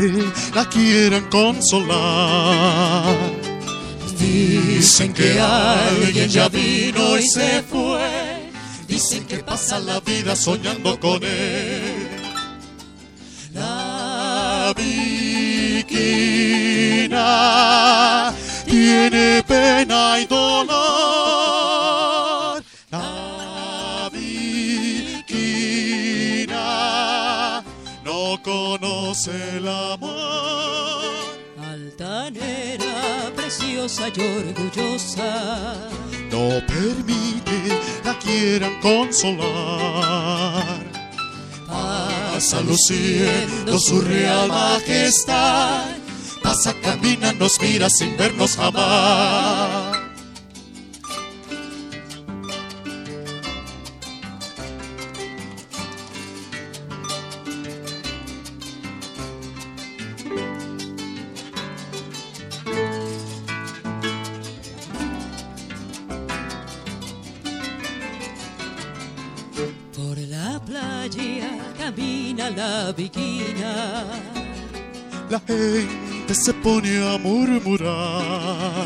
la quieran consolar. Dicen que alguien ya vino y se fue, dicen que pasa la vida soñando con él. La Viquina tiene pena y dolor. La Viquina no conoce el amor. Altanera, preciosa y orgullosa, no permite la quieran consolar. Pasa luciendo su real majestad, pasa, camina, nos mira sin vernos jamás. por la playa camina la Viquina. La gente se pone a murmurar,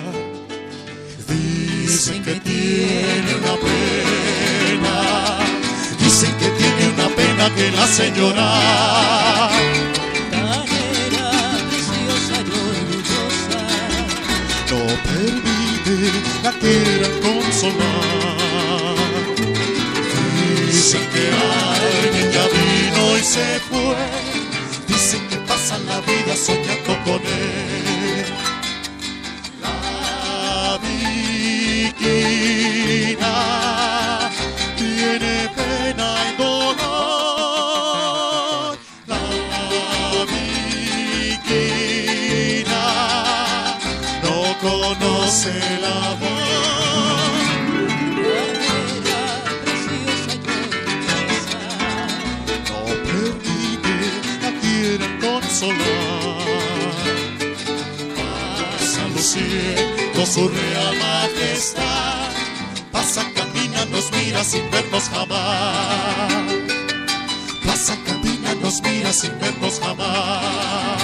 dicen que tiene una pena, dicen que tiene una pena que la hace llorar. Altanera, preciosa y orgullosa, No permite la quieran consolar. Dicen que alguien ya vino y se fue, dicen que pasan la vida soñando con él. La Viquina tiene pena y dolor. La Viquina no conoce el amor. Pasa luciendo su real majestad, pasa, camina, nos mira sin vernos jamás. Pasa, camina, nos mira sin vernos jamás.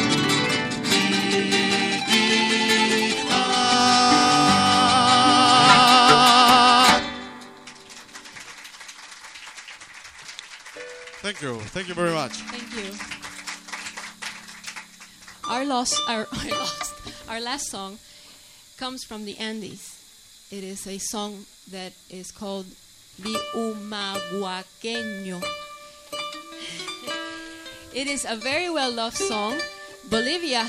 Thank you very much. Thank you. Our last song comes from the Andes. It is a song that is called the Humahuaqueño. It is a very well loved song. Bolivia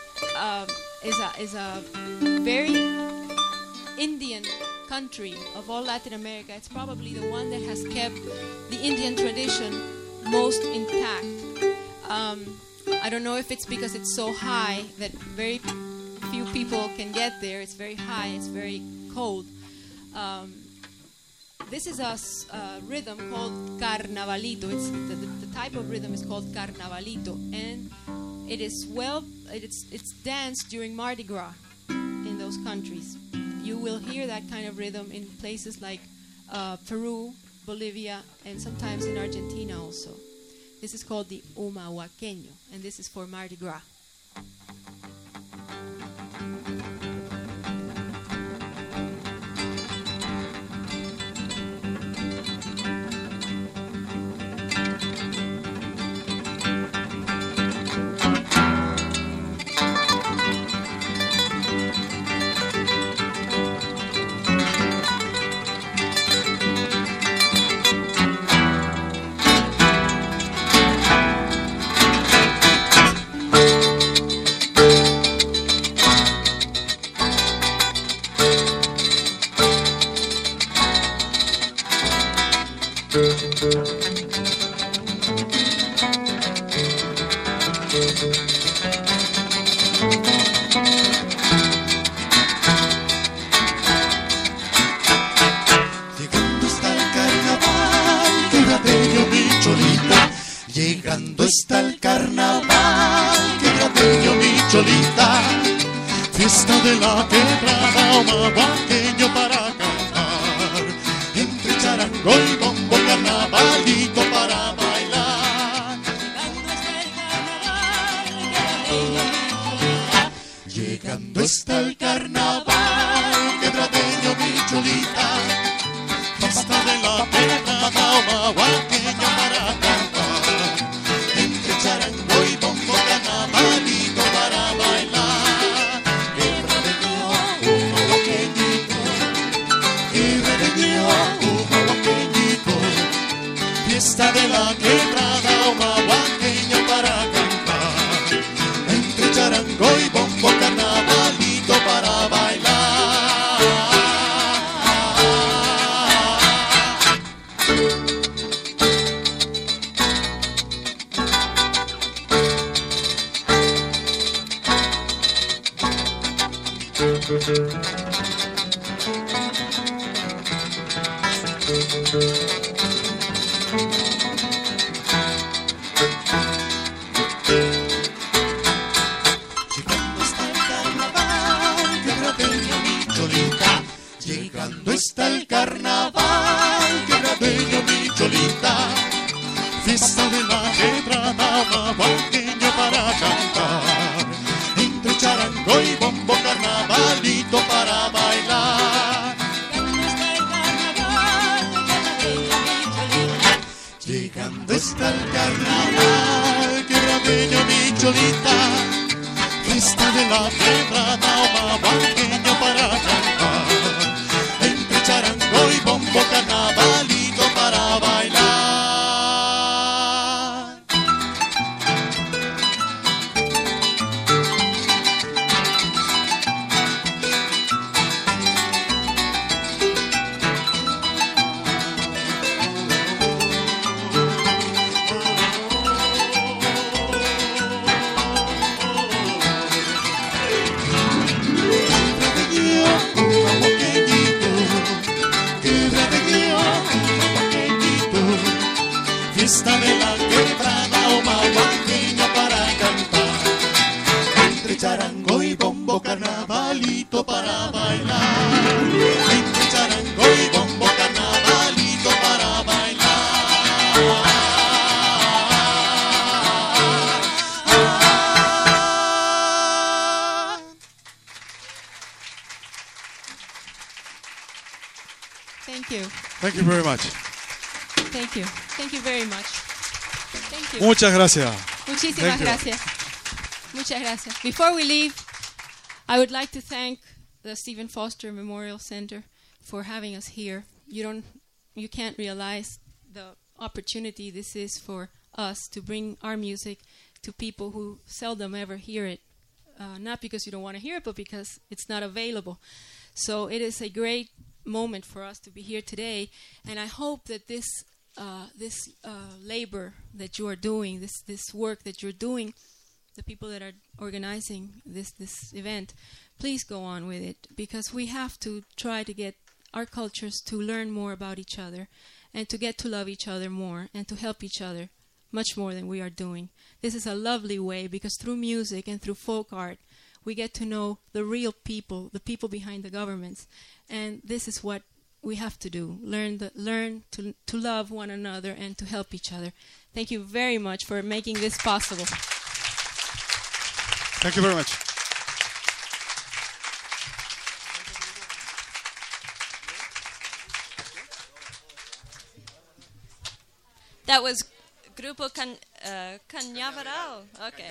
is a very Indian country of all Latin America. It's probably the one that has kept the Indian tradition most intact. I don't know if it's because it's so high that very few people can get there. It's very high, it's very cold. This is a rhythm called carnavalito. It's the type of rhythm is called carnavalito, and it's danced during Mardi Gras in those countries. You will hear that kind of rhythm in places like Peru, Bolivia, and sometimes in Argentina also. This is called the Humahuaqueño, and this is for Mardi Gras. Llegando está el carnaval, que grateño mi cholita, fiesta de la quebrada, humahuaqueño para cantar, entre charango y bombo, carnavalito para bailar. llegando está el carnaval, que quebradeño mi cholita. Llegando está el carnaval, quebradeño mi cholita. Fiesta de la quebrada, huahuaqueña para cantar. Entre charango y bombo, carnavalito para bailar. Quebradeño, huahuaqueñito. Quebradeño, huahuaqueñito. Fiesta de la quebrada, huahuaqueña para cantar. Entre charango y bombo, carnavalito para bailar. Llegando está el carnaval, quebradeño mi cholita. Fiesta de la quebrada, huahuaqueño para cantar. Entre charango y bombo, carnavalito para bailar. Llegando está el carnaval, quebradeño mi cholita. Fiesta de la quebrada, huahuaqueño para cantar. Entre charango y bombo, carnavalito para bailar. Fiesta de la quebrada, huahuaqueña para cantar. Entre charango y bombo, carnavalito para bailar. Entre charango y bombo, carnavalito para bailar. Thank you. Thank you very much. Thank you. Thank you very much. Thank you. Muchas gracias. Muchísimas Thank you. gracias. Muchas gracias. Before we leave, I would like to thank the Stephen Foster Memorial Center for having us here. You can't realize the opportunity this is for us to bring our music to people who seldom ever hear it. Not because you don't want to hear it, but because it's not available. So it is a great moment for us to be here today, and I hope that this labor that you are doing, this work that you're doing, the people that are organizing this event, please go on with it, because we have to try to get our cultures to learn more about each other and to get to love each other more and to help each other much more than we are doing. This is a lovely way, because through music and through folk art, we get to know the real people, the people behind the governments. And this is what we have to do, learn to love one another and to help each other. Thank you very much for making this possible. Thank you very much. That was Grupo Cañaveral. Okay.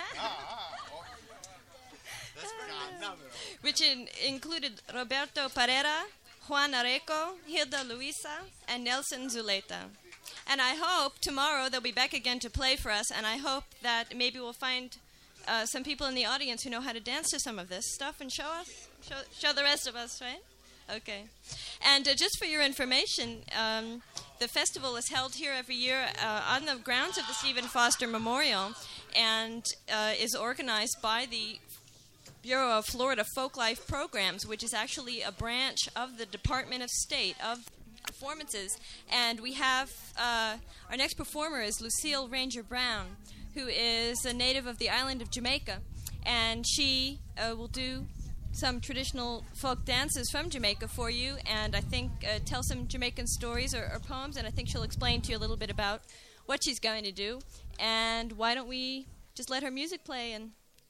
Which included Roberto Pereira, Juan Areco, Hilda Luisa, and Nelson Zuleta. And I hope tomorrow they'll be back again to play for us, and I hope that maybe we'll find some people in the audience who know how to dance to some of this stuff and show the rest of us, right? Okay. And just for your information, the festival is held here every year on the grounds of the Stephen Foster Memorial, and is organized by the Bureau of Florida Folklife Programs, which is actually a branch of the Department of State of Performances. And we have our next performer is Lucille Ranger Brown, who is a native of the island of Jamaica, and she will do some traditional folk dances from Jamaica for you, and I think tell some Jamaican stories or poems, and I think she'll explain to you a little bit about what she's going to do. And why don't we just let her music play and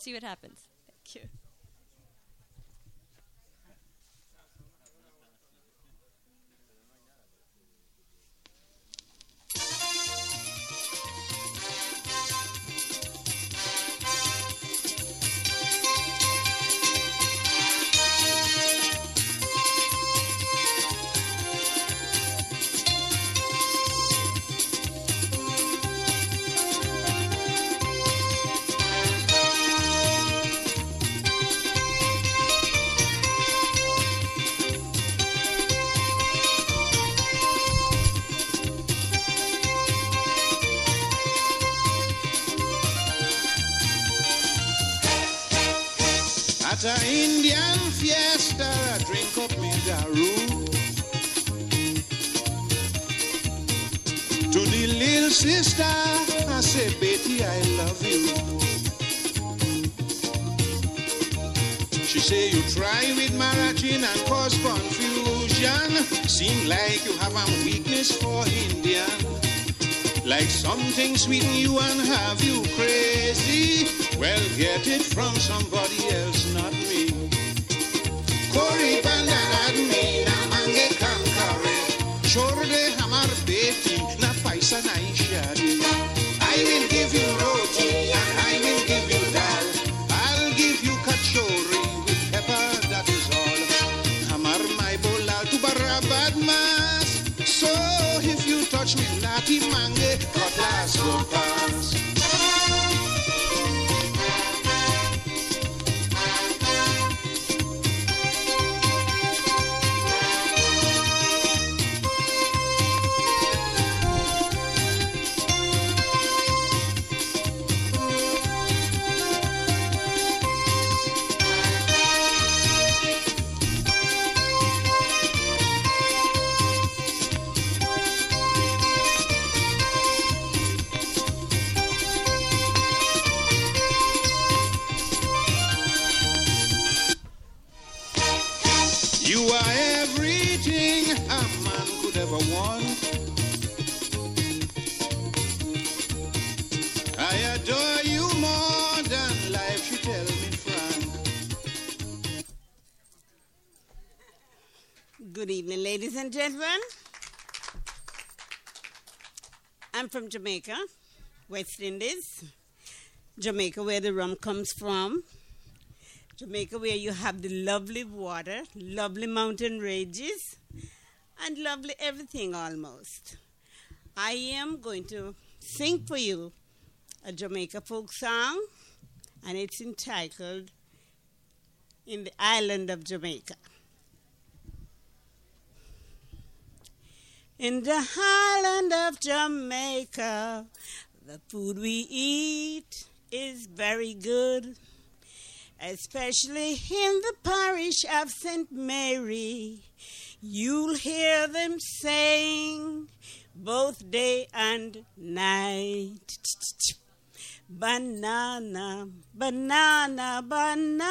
See what happens. Thank you. At an Indian fiesta, I drink up me daru. To the little sister, I say, Betty, I love you. She say, you try with Marachin and cause confusion. Seem like you have a weakness for Indian. Like something sweet in you and have you crazy. Well, get it from somebody else, not me. Kori bandana me na mange kankare. Chorde hamar beti na paisa na ishadi. I will give you roti and I will give you dal. I'll give you kachori with pepper, that is all. Hamar my bolal tu barabad mas. So if you touch me, lati mange, cutlass go pass. You are everything a man could ever want. I adore you more than life should tell me, Frank. Good evening, ladies and gentlemen. I'm from Jamaica, West Indies. Jamaica, where the rum comes from. Jamaica, where you have the lovely water, lovely mountain ranges, and lovely everything almost. I am going to sing for you a Jamaica folk song, and it's entitled In the Island of Jamaica. In the island of Jamaica, the food we eat is very good. Especially in the parish of St. Mary, you'll hear them saying both day and night. Banana, banana, banana,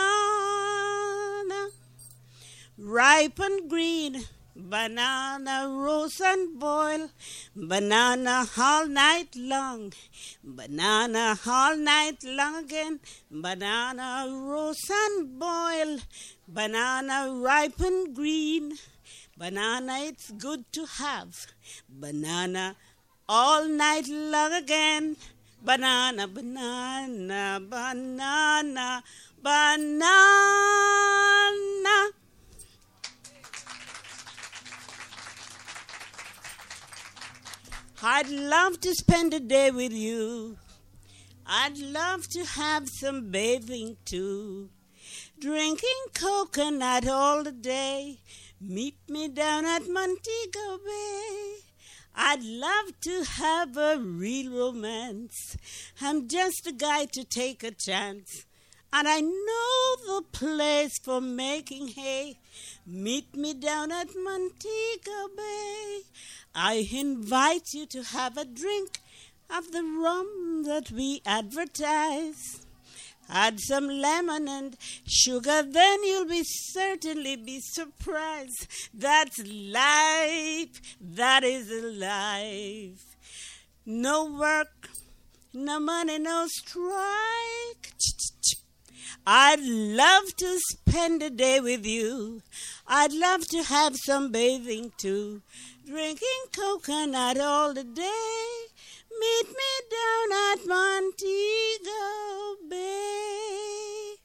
ripe and green. Banana roast and boil, banana all night long, banana all night long again, banana roast and boil, banana ripe and green, banana it's good to have, banana all night long again, banana, banana, banana, banana. I'd love to spend a day with you. I'd love to have some bathing too. Drinking coconut all the day. Meet me down at Montego Bay. I'd love to have a real romance. I'm just a guy to take a chance. And I know the place for making hay. Meet me down at Montego Bay. I invite you to have a drink of the rum that we advertise. Add some lemon and sugar, then you'll certainly be surprised. That's life, that is life. No work, no money, no strike. I'd love to spend a day with you. I'd love to have some bathing too. Drinking coconut all the day. Meet me down at Montego Bay.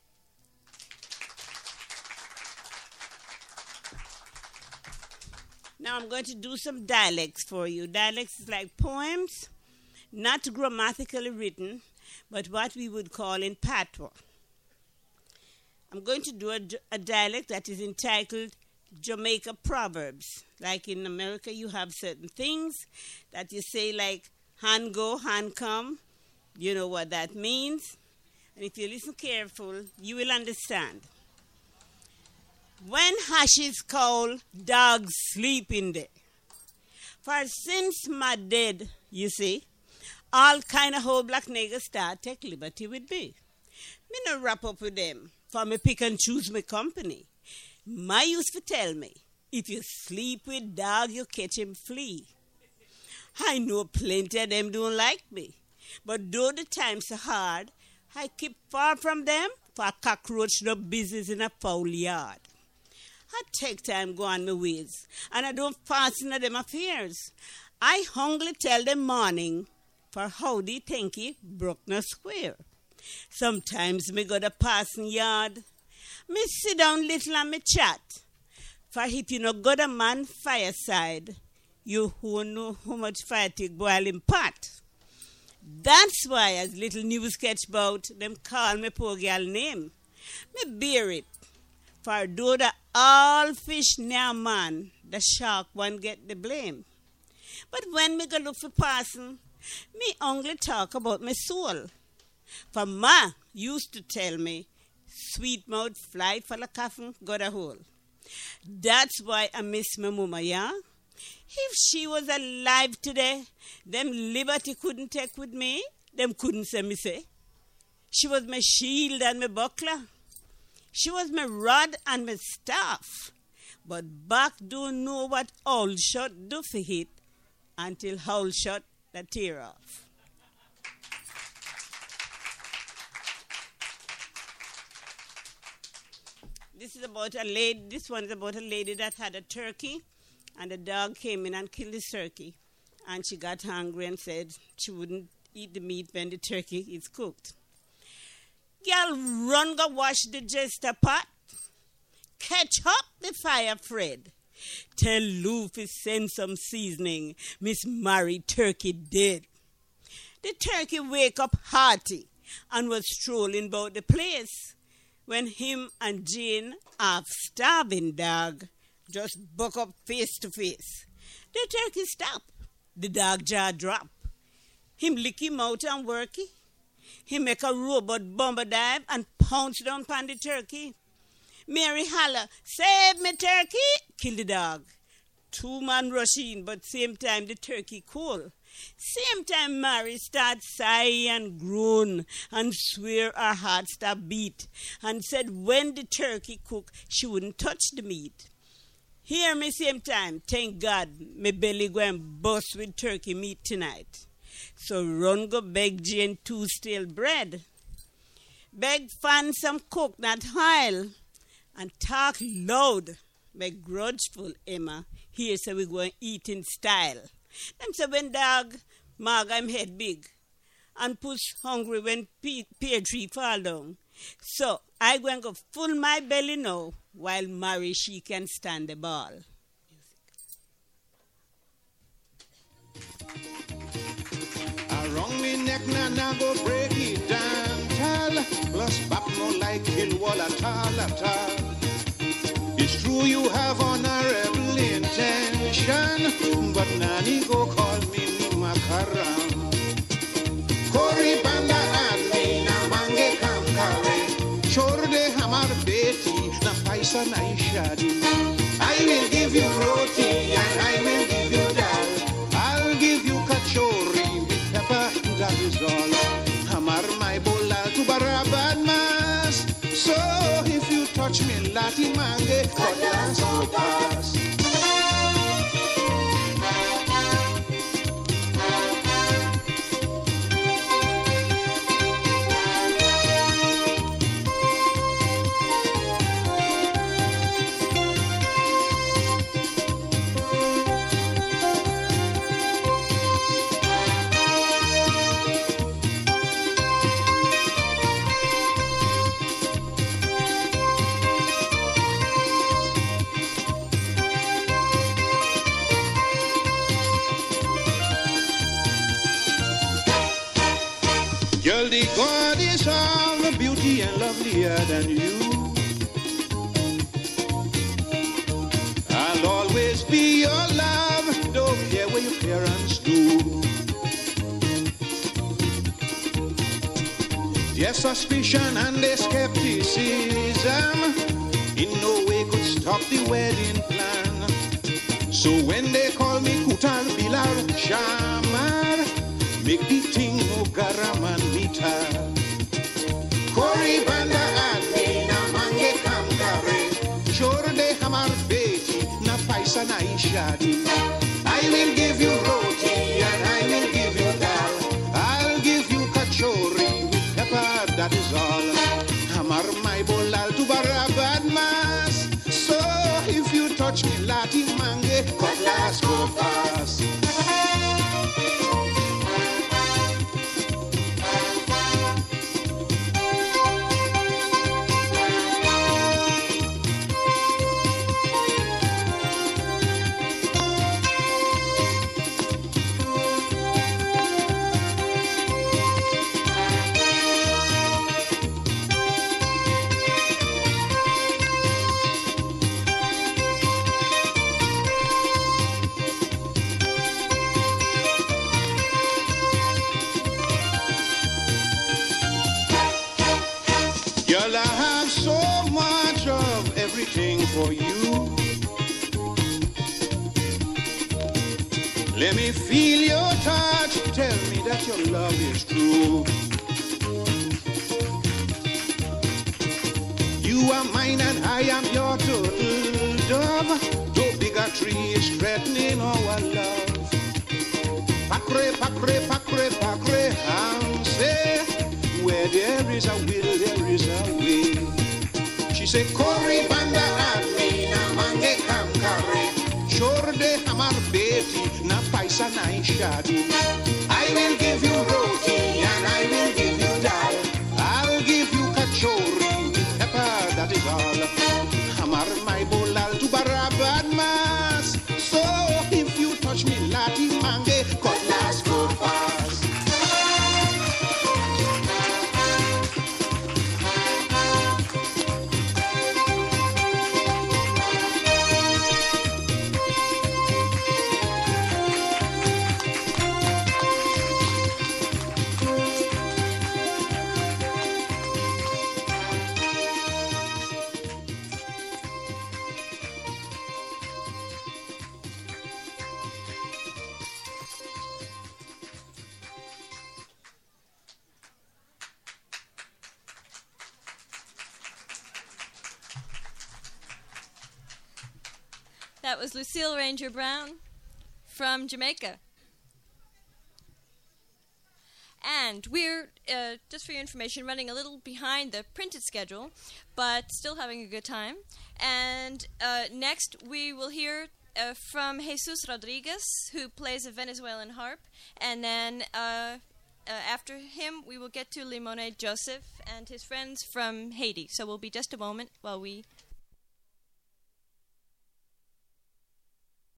Now I'm going to do some dialects for you. Dialects is like poems, not grammatically written, but what we would call in patois. I'm going to do a dialect that is entitled Jamaica Proverbs. Like in America, you have certain things that you say like, hand go, hand come. You know what that means. And if you listen careful, you will understand. When hash is cold, dogs sleep in there. For since my dead, you see, all kind of whole black niggas start take liberty with me. Me no wrap up with them, for me pick and choose my company. My used to tell me, if you sleep with dog, you catch him flee. I know plenty of them don't like me, but though the times are hard, I keep far from them, for cockroach no business in a foul yard. I take time go on my ways, and I don't pass into them affairs. I humbly tell them morning, for howdy thanky broke no square. Sometimes me go to passing yard, me sit down little and me chat. For if you no go to man fireside, you who know how much fire take boil in pot. That's why as little news catch bout, them call me poor girl name. Me bear it. For though the all fish near man, the shark one get the blame. But when me go look for person, me only talk about my soul. For ma used to tell me, sweet mouth fly for the coffin, got a hole. That's why I miss my mama, yeah? If she was alive today, them liberty couldn't take with me, them couldn't say me say. She was my shield and my buckler. She was my rod and my staff. But back don't know what owl shot do for hit until howl shot the tear off. This one is about a lady that had a turkey, and the dog came in and killed the turkey. And she got hungry and said she wouldn't eat the meat when the turkey is cooked. Girl, run go wash the jester pot. Catch up the fire, Fred. Tell Luffy send some seasoning. Miss Mary turkey dead. The turkey wake up hearty and was strolling about the place when him and Jane, half starving dog, just buck up face to face. The turkey stop. The dog jaw drop. Him lick him out and worky. He make a robot bomber dive and pounce down upon the turkey. Mary holler, save me turkey, kill the dog. Two man rush in, but same time the turkey cool. Same time Mary start sigh and groan and swear her heart stop beat and said when the turkey cook, she wouldn't touch the meat. Hear me same time, thank God, my belly go and bust with turkey meat tonight. So run go beg Jane 2 stale bread. Beg fan some cook, not oil. And talk loud. Beg grudgeful Emma. Here say we go and eat in style. Them say when dog, mag I'm head big. And puss hungry when pear tree fall down. So I go and go full my belly now, while Mary she can stand the ball. Around me neck na go break it down, tal. Plus bap no like hill wall at all. It's true you have honorable intention, but Nani go call me Makaram. Kori banda admi na mange kamkare, chorde hamar beti na paisa na ishadi. I will give you roti and I will give you dal. I'll give you kachori with pepper, that is all. Hamar my bola to barabad mas. So if you touch me, lati mange, cutlass go pass. Girl, the God is all the beauty and lovelier than you. I'll always be your love, don't care what your parents do. Their suspicion and their skepticism in no way could stop the wedding plan. So when they call me Kutal Bilal Shamar, make the thing no garam and meter. Kori banda admi na mange kamkare, sure de hamar beti na paisa na ishadi. I will give you roti and I will give you dal. I'll give you kachori with pepper, that is all. Hamar my bolal tu barabad mas. So if you touch me lati mange, cutlass go fast. Girl, I have so much of everything for you. Let me feel your touch, tell me that your love is true. You are mine and I am your turtle dove. No bigotry is threatening our love. Pakre, pakre, pakre, pakre, say, where there is a will, there is a way. She said, Kori banda admi na mange kamkare, sure de hamar beti na paisa na ishadi. I will give you roti and I will give you dal. I'll give you kachori with pepper, that is all. Hamar my bolal tu barabad mas. So if you touch me lati mange, cutlass go fast. That was Lucille Ranger Brown from Jamaica. And we're, just for your information, running a little behind the printed schedule, but still having a good time. And next we will hear from Jesus Rodriguez, who plays a Venezuelan harp. And then after him, we will get to Limone Joseph and his friends from Haiti. So we'll be just a moment while we